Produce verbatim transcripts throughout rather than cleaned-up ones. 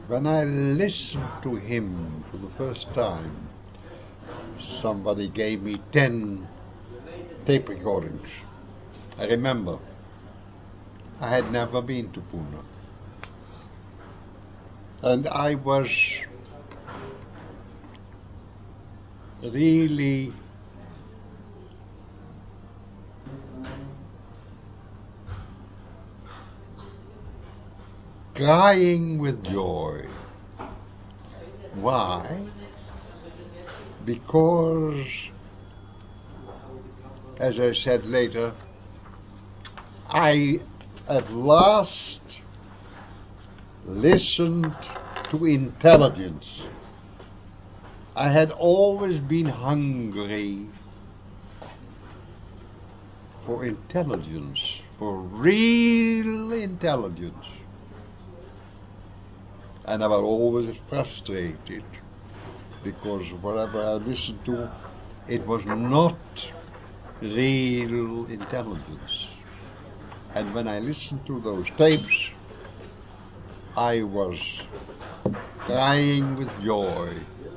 When I listened to him for the first time, somebody gave me ten tape recordings. I remember I had never been to Pune. And I was really crying with joy. Why? Because, as I said later, I at last listened to intelligence. I had always been hungry for intelligence, for real intelligence. And I was always frustrated because whatever I listened to, it was not real intelligence. And when I listened to those tapes, I was crying with joy,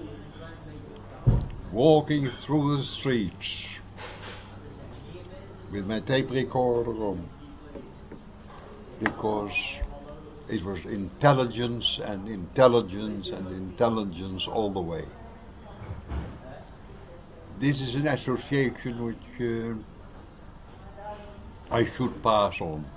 walking through the streets with my tape recorder on, because it was intelligence and intelligence and intelligence all the way. This is an association which uh, I should pass on.